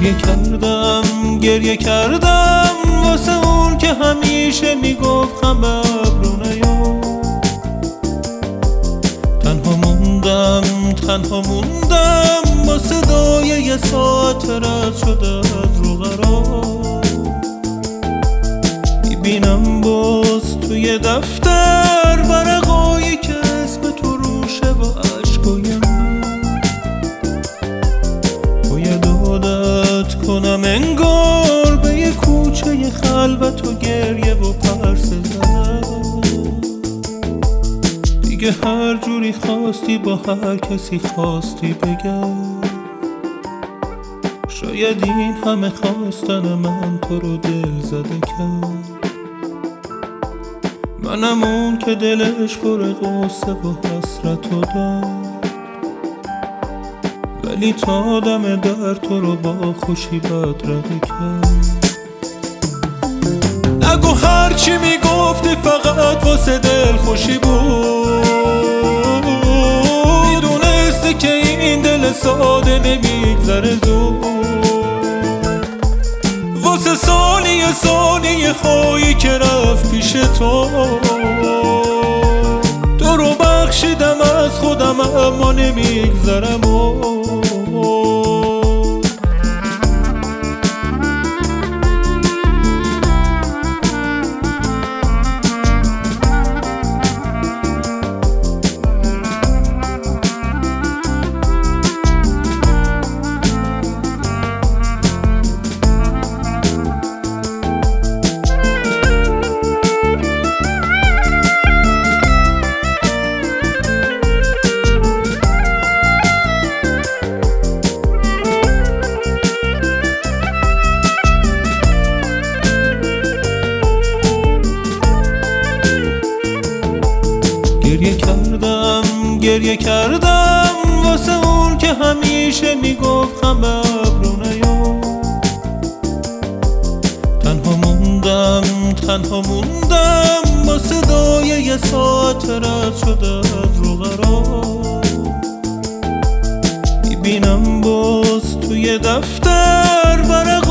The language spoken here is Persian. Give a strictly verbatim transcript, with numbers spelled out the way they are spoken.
گریه کردم گریه کردم واسه اون که همیشه میگفت خبر رو نیا. تنها موندم تنها موندم با صدای یه ساعت رد شده از رو قرار. میبینم باز توی دفتر ورقایی که اسم تو روشه و عشقای من. باید عادت کنم انگار به یه کوچه خلوت و گریه و پرسه زد. دیگه هر جوری خواستی با هر کسی خواستی بگم. شاید این همه خواستن من تو رو دل زده کرد. منم اون که دلش پر غصه و حسرت و داد. ولی تا دم در تو رو با خوشی بدرقه کرد. نگو هرچی میگفتی فقط واسه دل خوشی بود. میدونستی که این دل ساده نمیگذره زود. واسه ثانیه ثانیه هایی که رفت پیش تو. تو رو بخشیدم از خودم اما نمیگذرم. گریه کردم گریه کردم واسه اون که همیشه میگفت خبر رو نیا. تنها موندم تنها موندم با صدای یه ساعت رد شده از رو قرار. میبینم باز توی دفتر ورق